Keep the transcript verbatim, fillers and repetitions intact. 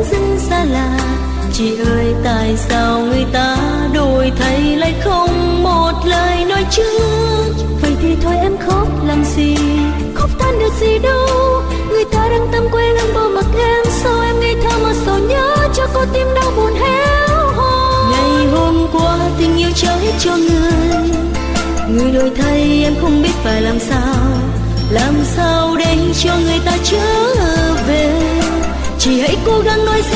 bỗng dưng xa lạ. Chị ơi tại sao người ta đổi thay lại không một lời nói trước? Vậy thì thôi em khóc làm gì, khóc than được gì đâu. Người ta đang tâm quay lưng bỏ mặc em, sao em ngây thơ mà sầu nhớ cho cô tim đau buồn héo hon. Ngày hôm qua tình yêu trao hết cho người, người đổi thay em không biết phải làm sao. Làm sao để cho người ta trở về, chỉ hãy cố gắng nói